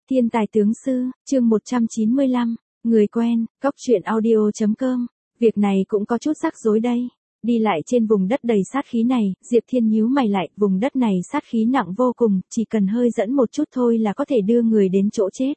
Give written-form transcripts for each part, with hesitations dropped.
Thiên tài tướng sư, chương 195, người quen, cóc truyện audio.com. Việc này cũng có chút rắc rối đây. Đi lại trên vùng đất đầy sát khí này, Diệp Thiên nhíu mày lại, vùng đất này sát khí nặng vô cùng, chỉ cần hơi dẫn một chút thôi là có thể đưa người đến chỗ chết.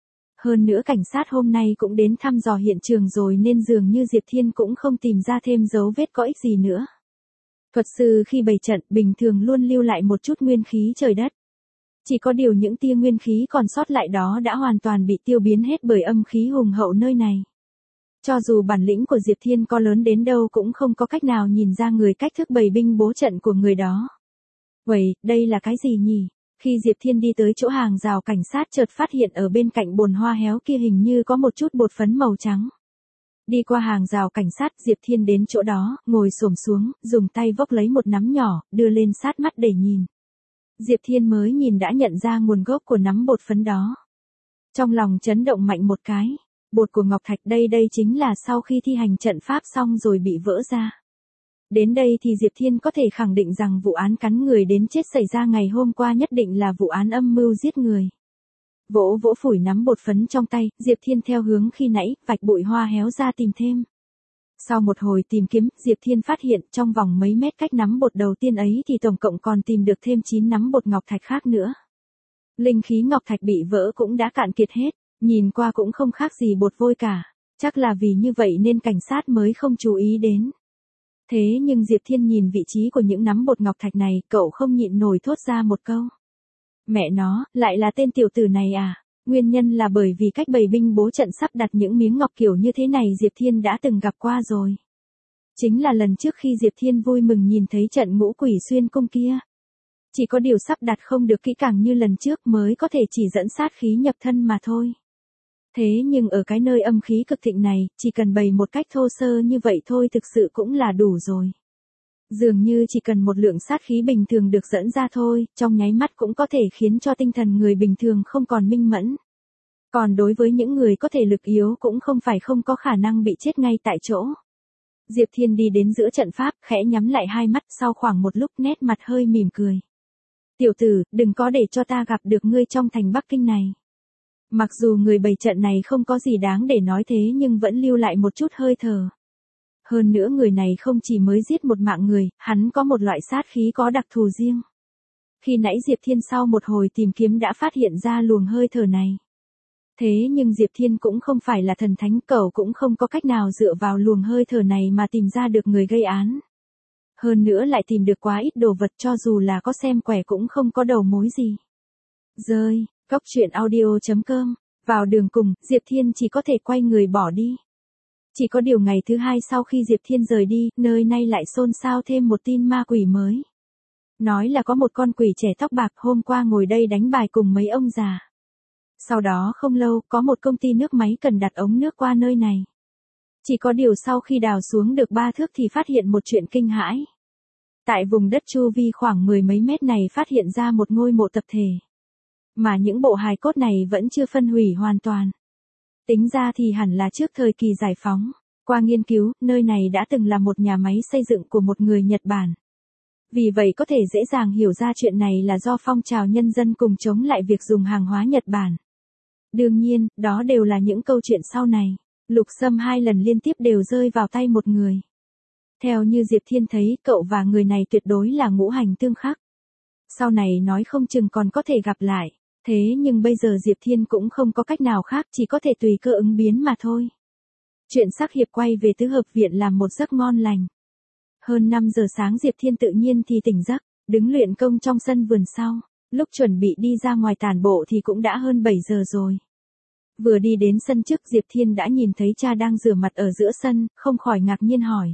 Hơn nữa cảnh sát hôm nay cũng đến thăm dò hiện trường rồi nên dường như Diệp Thiên cũng không tìm ra thêm dấu vết có ích gì nữa. Thuật sư khi bày trận bình thường luôn lưu lại một chút nguyên khí trời đất. Chỉ có điều những tia nguyên khí còn sót lại đó đã hoàn toàn bị tiêu biến hết bởi âm khí hùng hậu nơi này. Cho dù bản lĩnh của Diệp Thiên có lớn đến đâu cũng không có cách nào nhìn ra người cách thức bày binh bố trận của người đó. Vậy, đây là cái gì nhỉ? Khi Diệp Thiên đi tới chỗ hàng rào cảnh sát chợt phát hiện ở bên cạnh bồn hoa héo kia hình như có một chút bột phấn màu trắng. Đi qua hàng rào cảnh sát, Diệp Thiên đến chỗ đó, ngồi xổm xuống, dùng tay vốc lấy một nắm nhỏ, đưa lên sát mắt để nhìn. Diệp Thiên mới nhìn đã nhận ra nguồn gốc của nắm bột phấn đó. Trong lòng chấn động mạnh một cái, bột của ngọc thạch đây chính là sau khi thi hành trận pháp xong rồi bị vỡ ra. Đến đây thì Diệp Thiên có thể khẳng định rằng vụ án cắn người đến chết xảy ra ngày hôm qua nhất định là vụ án âm mưu giết người. Vỗ phủi nắm bột phấn trong tay, Diệp Thiên theo hướng khi nãy, vạch bụi hoa héo ra tìm thêm. Sau một hồi tìm kiếm, Diệp Thiên phát hiện trong vòng mấy mét cách nắm bột đầu tiên ấy thì tổng cộng còn tìm được thêm 9 nắm bột ngọc thạch khác nữa. Linh khí ngọc thạch bị vỡ cũng đã cạn kiệt hết, nhìn qua cũng không khác gì bột vôi cả, chắc là vì như vậy nên cảnh sát mới không chú ý đến. Thế nhưng Diệp Thiên nhìn vị trí của những nắm bột ngọc thạch này, cậu không nhịn nổi thốt ra một câu. Mẹ nó, lại là tên tiểu tử này à? Nguyên nhân là bởi vì cách bày binh bố trận sắp đặt những miếng ngọc kiểu như thế này Diệp Thiên đã từng gặp qua rồi. Chính là lần trước khi Diệp Thiên vui mừng nhìn thấy trận ngũ quỷ xuyên cung kia. Chỉ có điều sắp đặt không được kỹ càng như lần trước mới có thể chỉ dẫn sát khí nhập thân mà thôi. Thế nhưng ở cái nơi âm khí cực thịnh này, chỉ cần bày một cách thô sơ như vậy thôi thực sự cũng là đủ rồi. Dường như chỉ cần một lượng sát khí bình thường được dẫn ra thôi, trong nháy mắt cũng có thể khiến cho tinh thần người bình thường không còn minh mẫn. Còn đối với những người có thể lực yếu cũng không phải không có khả năng bị chết ngay tại chỗ. Diệp Thiên đi đến giữa trận pháp, khẽ nhắm lại hai mắt sau khoảng một lúc nét mặt hơi mỉm cười. Tiểu tử, đừng có để cho ta gặp được ngươi trong thành Bắc Kinh này. Mặc dù người bày trận này không có gì đáng để nói thế nhưng vẫn lưu lại một chút hơi thở. Hơn nữa người này không chỉ mới giết một mạng người, hắn có một loại sát khí có đặc thù riêng. Khi nãy Diệp Thiên sau một hồi tìm kiếm đã phát hiện ra luồng hơi thở này. Thế nhưng Diệp Thiên cũng không phải là thần thánh, cậu cũng không có cách nào dựa vào luồng hơi thở này mà tìm ra được người gây án. Hơn nữa lại tìm được quá ít đồ vật, cho dù là có xem quẻ cũng không có đầu mối gì. Rơi, cóc truyện audio.com, vào đường cùng, Diệp Thiên chỉ có thể quay người bỏ đi. Chỉ có điều ngày thứ hai sau khi Diệp Thiên rời đi, nơi nay lại xôn xao thêm một tin ma quỷ mới. Nói là có một con quỷ trẻ tóc bạc hôm qua ngồi đây đánh bài cùng mấy ông già. Sau đó không lâu, có một công ty nước máy cần đặt ống nước qua nơi này. Chỉ có điều sau khi đào xuống được 3 thước thì phát hiện một chuyện kinh hãi. Tại vùng đất chu vi khoảng 10 mấy mét này phát hiện ra một ngôi mộ tập thể. Mà những bộ hài cốt này vẫn chưa phân hủy hoàn toàn. Tính ra thì hẳn là trước thời kỳ giải phóng. Qua nghiên cứu, nơi này đã từng là một nhà máy xây dựng của một người Nhật Bản. Vì vậy có thể dễ dàng hiểu ra chuyện này là do phong trào nhân dân cùng chống lại việc dùng hàng hóa Nhật Bản. Đương nhiên, đó đều là những câu chuyện sau này. Lục Sâm 2 lần liên tiếp đều rơi vào tay một người. Theo như Diệp Thiên thấy, cậu và người này tuyệt đối là ngũ hành tương khắc. Sau này nói không chừng còn có thể gặp lại. Thế nhưng bây giờ Diệp Thiên cũng không có cách nào khác, chỉ có thể tùy cơ ứng biến mà thôi. Chuyện sắc hiệp quay về tứ hợp viện làm một giấc ngon lành. Hơn 5 giờ sáng Diệp Thiên tự nhiên thì tỉnh giấc, đứng luyện công trong sân vườn sau. Lúc chuẩn bị đi ra ngoài tản bộ thì cũng đã hơn 7 giờ rồi. Vừa đi đến sân trước Diệp Thiên đã nhìn thấy cha đang rửa mặt ở giữa sân, không khỏi ngạc nhiên hỏi.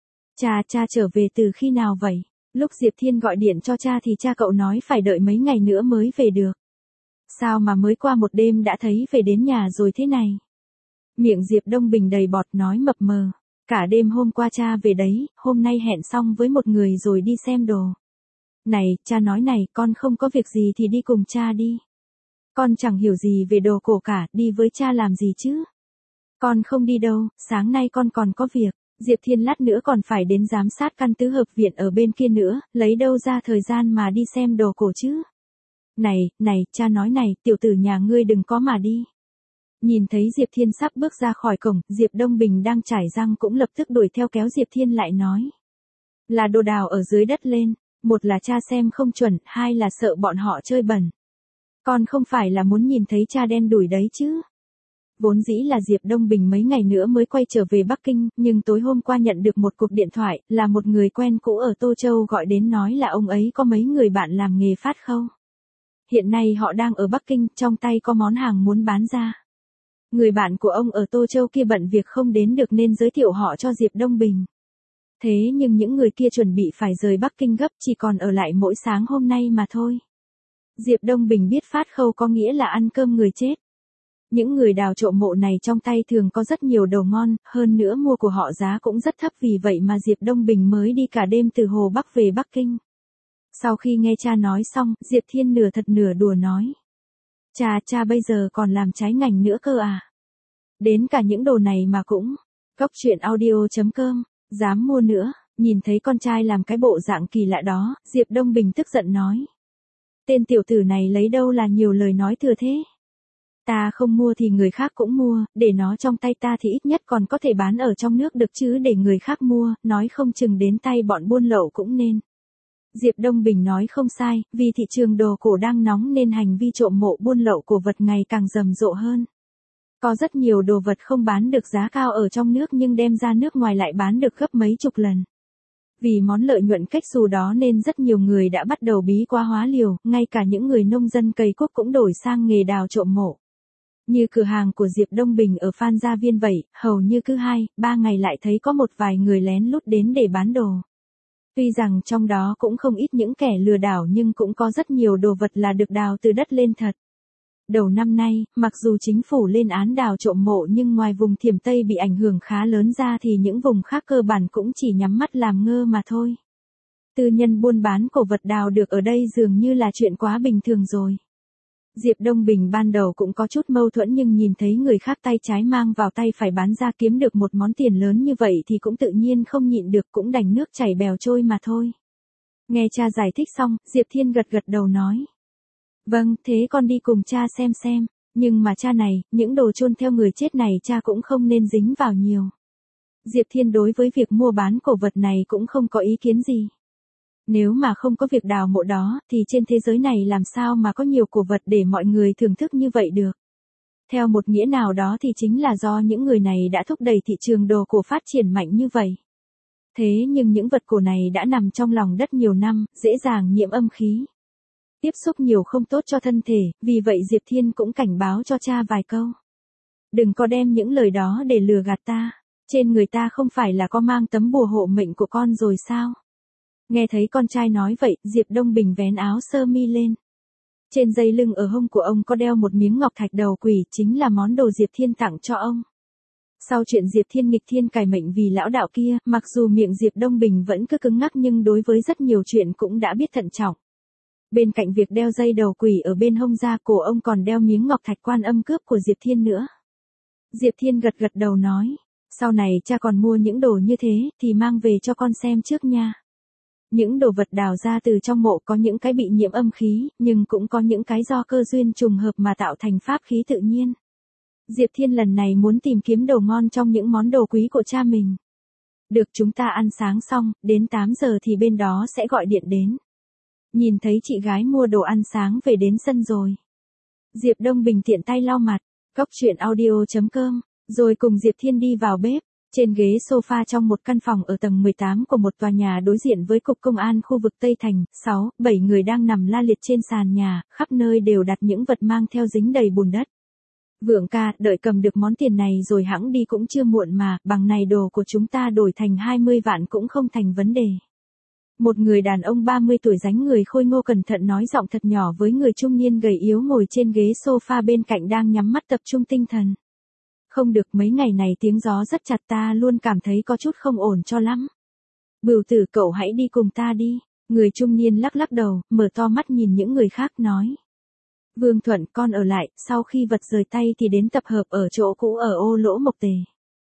Cha trở về từ khi nào vậy? Lúc Diệp Thiên gọi điện cho cha thì cha cậu nói phải đợi mấy ngày nữa mới về được. Sao mà mới qua một đêm đã thấy về đến nhà rồi thế này? Miệng Diệp Đông Bình đầy bọt nói mập mờ. Cả đêm hôm qua cha về đấy, hôm nay hẹn xong với một người rồi đi xem đồ. Này, cha nói này, con không có việc gì thì đi cùng cha đi. Con chẳng hiểu gì về đồ cổ cả, đi với cha làm gì chứ? Con không đi đâu, sáng nay con còn có việc. Diệp Thiên lát nữa còn phải đến giám sát căn tứ hợp viện ở bên kia nữa, lấy đâu ra thời gian mà đi xem đồ cổ chứ? Này, cha nói này, tiểu tử nhà ngươi đừng có mà đi. Nhìn thấy Diệp Thiên sắp bước ra khỏi cổng, Diệp Đông Bình đang trải răng cũng lập tức đuổi theo kéo Diệp Thiên lại nói. Là đồ đào ở dưới đất lên, một là cha xem không chuẩn, hai là sợ bọn họ chơi bẩn. Con không phải là muốn nhìn thấy cha đen đủi đấy chứ. Vốn dĩ là Diệp Đông Bình mấy ngày nữa mới quay trở về Bắc Kinh, nhưng tối hôm qua nhận được một cuộc điện thoại, là một người quen cũ ở Tô Châu gọi đến nói là ông ấy có mấy người bạn làm nghề phát khâu. Hiện nay họ đang ở Bắc Kinh, trong tay có món hàng muốn bán ra. Người bạn của ông ở Tô Châu kia bận việc không đến được nên giới thiệu họ cho Diệp Đông Bình. Thế nhưng những người kia chuẩn bị phải rời Bắc Kinh gấp, chỉ còn ở lại mỗi sáng hôm nay mà thôi. Diệp Đông Bình biết phát khâu có nghĩa là ăn cơm người chết. Những người đào trộm mộ này trong tay thường có rất nhiều đồ ngon, hơn nữa mua của họ giá cũng rất thấp, vì vậy mà Diệp Đông Bình mới đi cả đêm từ Hồ Bắc về Bắc Kinh. Sau khi nghe cha nói xong, Diệp Thiên nửa thật nửa đùa nói. Cha bây giờ còn làm trái ngành nữa cơ à? Đến cả những đồ này mà cũng. Cóc truyện audio.com, dám mua nữa. Nhìn thấy con trai làm cái bộ dạng kỳ lạ đó, Diệp Đông Bình tức giận nói. Tên tiểu tử này lấy đâu là nhiều lời nói thừa thế? Ta không mua thì người khác cũng mua, để nó trong tay ta thì ít nhất còn có thể bán ở trong nước được chứ, để người khác mua, nói không chừng đến tay bọn buôn lậu cũng nên. Diệp Đông Bình nói không sai, vì thị trường đồ cổ đang nóng nên hành vi trộm mộ buôn lậu cổ vật ngày càng rầm rộ hơn. Có rất nhiều đồ vật không bán được giá cao ở trong nước nhưng đem ra nước ngoài lại bán được gấp mấy chục lần. Vì món lợi nhuận cách xù đó nên rất nhiều người đã bắt đầu bí quá hóa liều, ngay cả những người nông dân cày cuốc cũng đổi sang nghề đào trộm mộ. Như cửa hàng của Diệp Đông Bình ở Phan Gia Viên vậy, hầu như cứ 2-3 ngày lại thấy có một vài người lén lút đến để bán đồ. Tuy rằng trong đó cũng không ít những kẻ lừa đảo nhưng cũng có rất nhiều đồ vật là được đào từ đất lên thật. Đầu năm nay, mặc dù chính phủ lên án đào trộm mộ nhưng ngoài vùng Thiểm Tây bị ảnh hưởng khá lớn ra thì những vùng khác cơ bản cũng chỉ nhắm mắt làm ngơ mà thôi. Tư nhân buôn bán cổ vật đào được ở đây dường như là chuyện quá bình thường rồi. Diệp Đông Bình ban đầu cũng có chút mâu thuẫn nhưng nhìn thấy người khác tay trái mang vào tay phải bán ra kiếm được một món tiền lớn như vậy thì cũng tự nhiên không nhịn được, cũng đành nước chảy bèo trôi mà thôi. Nghe cha giải thích xong, Diệp Thiên gật gật đầu nói. Vâng, thế con đi cùng cha xem, nhưng mà cha này, những đồ chôn theo người chết này cha cũng không nên dính vào nhiều. Diệp Thiên đối với việc mua bán cổ vật này cũng không có ý kiến gì. Nếu mà không có việc đào mộ đó, thì trên thế giới này làm sao mà có nhiều cổ vật để mọi người thưởng thức như vậy được. Theo một nghĩa nào đó thì chính là do những người này đã thúc đẩy thị trường đồ cổ phát triển mạnh như vậy. Thế nhưng những vật cổ này đã nằm trong lòng đất nhiều năm, dễ dàng nhiễm âm khí. Tiếp xúc nhiều không tốt cho thân thể, vì vậy Diệp Thiên cũng cảnh báo cho cha vài câu. Đừng có đem những lời đó để lừa gạt ta, trên người ta không phải là có mang tấm bùa hộ mệnh của con rồi sao? Nghe thấy con trai nói vậy, Diệp Đông Bình vén áo sơ mi lên. Trên dây lưng ở hông của ông có đeo một miếng ngọc thạch đầu quỷ, chính là món đồ Diệp Thiên tặng cho ông. Sau chuyện Diệp Thiên nghịch thiên cải mệnh vì lão đạo kia, mặc dù miệng Diệp Đông Bình vẫn cứ cứng ngắc nhưng đối với rất nhiều chuyện cũng đã biết thận trọng. Bên cạnh việc đeo dây đầu quỷ ở bên hông ra, cổ ông còn đeo miếng ngọc thạch Quan Âm cướp của Diệp Thiên nữa. Diệp Thiên gật gật đầu nói, sau này cha còn mua những đồ như thế, thì mang về cho con xem trước nha. Những đồ vật đào ra từ trong mộ có những cái bị nhiễm âm khí, nhưng cũng có những cái do cơ duyên trùng hợp mà tạo thành pháp khí tự nhiên. Diệp Thiên lần này muốn tìm kiếm đồ ngon trong những món đồ quý của cha mình. Được, chúng ta ăn sáng xong, đến 8 giờ thì bên đó sẽ gọi điện đến. Nhìn thấy chị gái mua đồ ăn sáng về đến sân rồi. Diệp Đông Bình tiện tay lau mặt, cóc truyện audio.com, rồi cùng Diệp Thiên đi vào bếp. Trên ghế sofa trong một căn phòng ở tầng 18 của một tòa nhà đối diện với cục công an khu vực Tây Thành, 6-7 người đang nằm la liệt trên sàn nhà, khắp nơi đều đặt những vật mang theo dính đầy bùn đất. Vượng ca, đợi cầm được món tiền này rồi hẵng đi cũng chưa muộn mà, bằng này đồ của chúng ta đổi thành 20 vạn cũng không thành vấn đề. Một người đàn ông 30 tuổi dáng người khôi ngô cẩn thận nói giọng thật nhỏ với người trung niên gầy yếu ngồi trên ghế sofa bên cạnh đang nhắm mắt tập trung tinh thần. Không được, mấy ngày này tiếng gió rất chặt, ta luôn cảm thấy có chút không ổn cho lắm. Bửu tử, cậu hãy đi cùng ta đi. Người trung niên lắc lắc đầu, mở to mắt nhìn những người khác nói. Vương Thuận, con ở lại, sau khi vật rời tay thì đến tập hợp ở chỗ cũ ở Ô Lỗ Mộc Tề.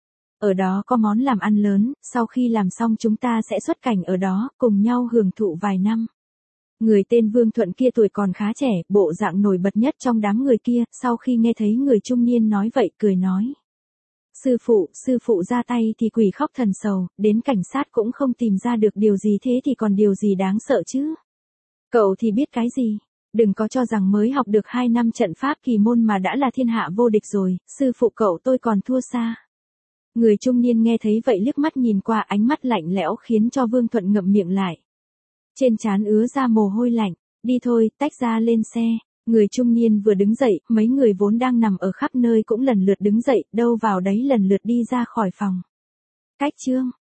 Ở đó có món làm ăn lớn, sau khi làm xong chúng ta sẽ xuất cảnh ở đó, cùng nhau hưởng thụ vài năm. Người tên Vương Thuận kia tuổi còn khá trẻ, bộ dạng nổi bật nhất trong đám người kia, sau khi nghe thấy người trung niên nói vậy cười nói. Sư phụ ra tay thì quỷ khóc thần sầu, đến cảnh sát cũng không tìm ra được điều gì thế thì còn điều gì đáng sợ chứ. Cậu thì biết cái gì, đừng có cho rằng mới học được 2 năm trận pháp kỳ môn mà đã là thiên hạ vô địch rồi, sư phụ cậu tôi còn thua xa. Người trung niên nghe thấy vậy liếc mắt nhìn qua, ánh mắt lạnh lẽo khiến cho Vương Thuận ngậm miệng lại. Trên trán ứa ra mồ hôi lạnh, đi thôi, tách ra lên xe. Người trung niên vừa đứng dậy, mấy người vốn đang nằm ở khắp nơi cũng lần lượt đứng dậy, đâu vào đấy lần lượt đi ra khỏi phòng. Cách chương